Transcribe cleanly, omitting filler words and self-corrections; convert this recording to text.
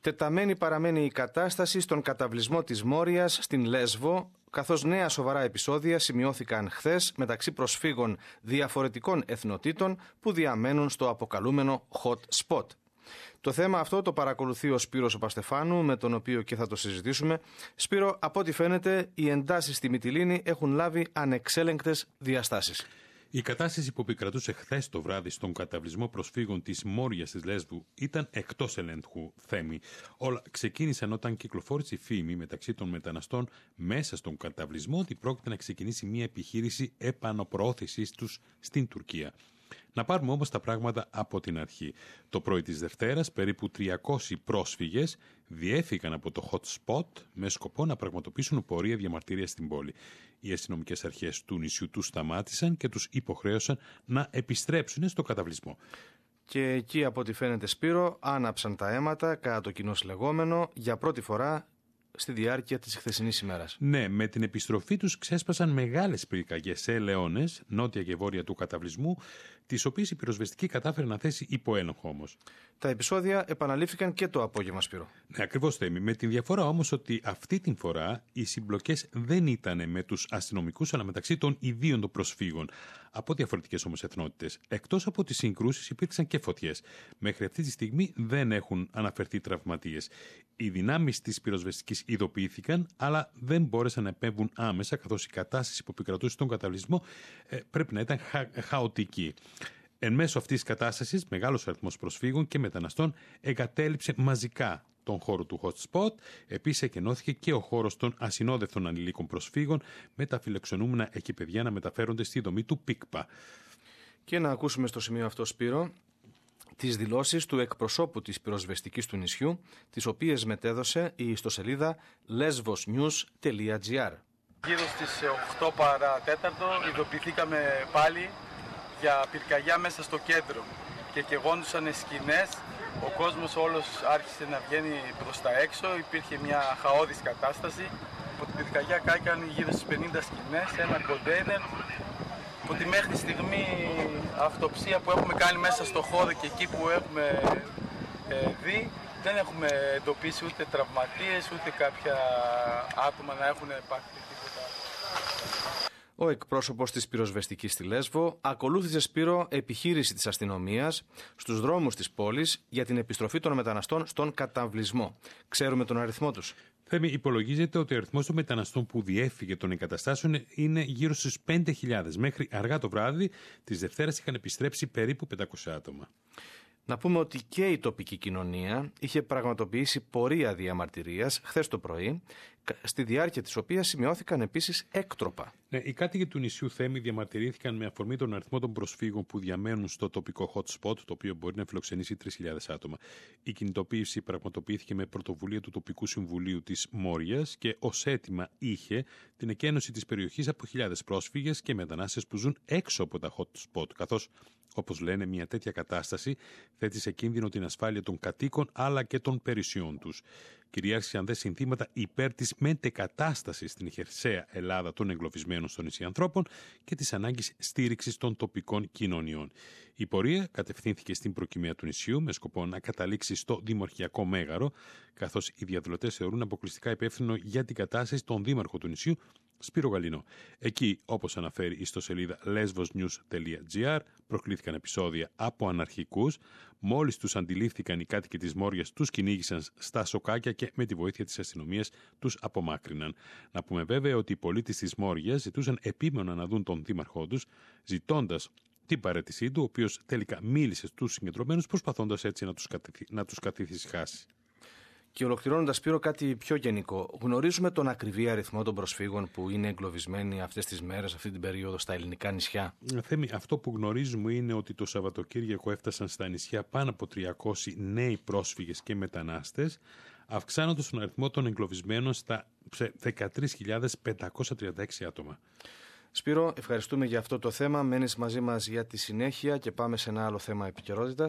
Τεταμένη παραμένει η κατάσταση στον καταβλισμό της Μόριας στην Λέσβο, καθώς νέα σοβαρά επεισόδια σημειώθηκαν χθες μεταξύ προσφύγων διαφορετικών εθνοτήτων που διαμένουν στο αποκαλούμενο hot spot. Το θέμα αυτό το παρακολουθεί ο Σπύρος ο Παστεφάνου, με τον οποίο και θα το συζητήσουμε. Σπύρο, από ό,τι φαίνεται, οι εντάσεις στη Μυτιλήνη έχουν λάβει ανεξέλεγκτες διαστάσεις. Η κατάσταση που επικρατούσε χθες το βράδυ στον καταβλισμό προσφύγων της Μόριας της Λέσβου ήταν εκτός ελέγχου, Θέμη. Όλα ξεκίνησαν όταν κυκλοφόρησε η φήμη μεταξύ των μεταναστών μέσα στον καταβλισμό ότι πρόκειται να ξεκινήσει μια επιχείρηση επαναπροώθησης τους στην Τουρκία. Να πάρουμε όμως τα πράγματα από την αρχή. Το πρωί της Δευτέρας, περίπου 300 πρόσφυγες διέφυγαν από το hot spot με σκοπό να πραγματοποιήσουν πορεία διαμαρτυρίας στην πόλη. Οι αστυνομικές αρχές του νησιού τους σταμάτησαν και τους υποχρέωσαν να επιστρέψουν στο καταβλισμό. Και εκεί, από ό,τι φαίνεται, Σπύρο, άναψαν τα αίματα κατά το κοινώς λεγόμενο για πρώτη φορά στη διάρκεια της χθεσινής ημέρας. Ναι, με την επιστροφή τους ξέσπασαν μεγάλες πυρκαγιές σε ελαιώνες, νότια και βόρεια του καταβλισμού, τις οποίες η πυροσβεστική κατάφερε να θέσει υπό έλεγχο όμως. Τα επεισόδια επαναλήφθηκαν και το απόγευμα, Σπύρο. Ναι, ακριβώς, Θέμη. Με την διαφορά όμως ότι αυτή την φορά οι συμπλοκές δεν ήταν με τους αστυνομικούς, αλλά μεταξύ των ιδίων των προσφύγων. Από διαφορετικές όμως εθνότητες. Εκτός από τις συγκρούσεις υπήρξαν και φωτιές. Μέχρι αυτή τη στιγμή δεν έχουν αναφερθεί τραυματίες. Οι δυνάμεις της πυροσβεστικής ειδοποιήθηκαν, αλλά δεν μπόρεσαν να επέμβουν άμεσα, καθώς η κατάσταση που επικρατούσε στον καταβλισμό πρέπει να ήταν χαοτική. Εν μέσω αυτής της κατάστασης, μεγάλος αριθμός προσφύγων και μεταναστών εγκατέλειψε μαζικά τον χώρο του hot spot. Επίσης, εκενώθηκε και ο χώρος των ασυνόδευτων ανηλίκων προσφύγων, με τα φιλοξενούμενα εκεί παιδιά να μεταφέρονται στη δομή του ΠΙΚΠΑ. Και να ακούσουμε στο σημείο αυτό, Σπύρο, τις δηλώσεις του εκπροσώπου της πυροσβεστικής του νησιού, τις οποίες μετέδωσε η ιστοσελίδα lesvosnews.gr. Γύρω στις 8 παρά τέταρτο ειδοποιηθήκαμε πάλι για πυρκαγιά μέσα στο κέντρο και καιγόντουσαν σκηνές. Ο κόσμος όλος άρχισε να βγαίνει προς τα έξω, υπήρχε μια χαόδης κατάσταση. Από την πυρκαγιά κάηκαν γύρω στις 50 σκηνές, ένα κοντέινερ. Από τη μέχρι στιγμή αυτοψία που έχουμε κάνει μέσα στο χώρο και εκεί που έχουμε δει, δεν έχουμε εντοπίσει ούτε τραυματίες, ούτε κάποια άτομα να έχουν πάθει τίποτα. Ο εκπρόσωπος της πυροσβεστικής στη Λέσβο ακολούθησε, Σπύρο, επιχείρηση της αστυνομίας στους δρόμους της πόλης για την επιστροφή των μεταναστών στον καταβλισμό. Ξέρουμε τον αριθμό τους. Θέμη, υπολογίζεται ότι ο αριθμός των μεταναστών που διέφυγε των εγκαταστάσεων είναι γύρω στους 5.000. Μέχρι αργά το βράδυ της Δευτέρας είχαν επιστρέψει περίπου 500 άτομα. Να πούμε ότι και η τοπική κοινωνία είχε πραγματοποιήσει πορεία διαμαρτυρίας χθες το πρωί, στη διάρκεια της οποίας σημειώθηκαν επίσης έκτροπα. Ναι, οι κάτοικοι του νησιού, Θέμη, διαμαρτυρήθηκαν με αφορμή τον αριθμό των προσφύγων που διαμένουν στο τοπικό hot spot, το οποίο μπορεί να φιλοξενήσει 3.000 άτομα. Η κινητοποίηση πραγματοποιήθηκε με πρωτοβουλία του τοπικού συμβουλίου της Μόριας και ως αίτημα είχε την εκένωση της περιοχής από χιλιάδες πρόσφυγες και μετανάστες που ζουν έξω από τα hot spot, καθώς, όπως λένε, μια τέτοια κατάσταση θέτει σε κίνδυνο την ασφάλεια των κατοίκων αλλά και των περιουσιών τους. Κυριάρχησαν δε συνθήματα υπέρ της μετεκατάστασης στην χερσαία Ελλάδα των εγκλωβισμένων στο νησί ανθρώπων και της ανάγκης στήριξης των τοπικών κοινωνιών. Η πορεία κατευθύνθηκε στην προκυμαία του νησιού με σκοπό να καταλήξει στο Δημορχιακό Μέγαρο, καθώς οι διαδηλωτές θεωρούν αποκλειστικά υπεύθυνο για την κατάσταση τον δήμαρχο του νησιού, Σπύρο Γαλινό. Εκεί, όπως αναφέρει η ιστοσελίδα lesvosnews.gr, προκλήθηκαν επεισόδια από αναρχικούς. Μόλις τους αντιλήφθηκαν οι κάτοικοι της Μόριας, τους κυνήγησαν στα σοκάκια και με τη βοήθεια της αστυνομίας τους απομάκρυναν. Να πούμε βέβαια ότι οι πολίτες της Μόριας ζητούσαν επίμονα να δουν τον δήμαρχό τους, ζητώντας την παραίτησή του, ο οποίος τελικά μίλησε στους συγκεντρωμένους, προσπαθώντας έτσι να τους καθησυχάσει. Και ολοκληρώνοντας, Σπύρο, κάτι πιο γενικό. Γνωρίζουμε τον ακριβή αριθμό των προσφύγων που είναι εγκλωβισμένοι αυτές τις μέρες, αυτή την περίοδο, στα ελληνικά νησιά? Θέμη, αυτό που γνωρίζουμε είναι ότι το Σαββατοκύριακο έφτασαν στα νησιά πάνω από 300 νέοι πρόσφυγες και μετανάστες, αυξάνοντας τον αριθμό των εγκλωβισμένων στα 13.536 άτομα. Σπύρο, ευχαριστούμε για αυτό το θέμα. Μένεις μαζί μας για τη συνέχεια και πάμε σε ένα άλλο θέμα επικαιρότητας.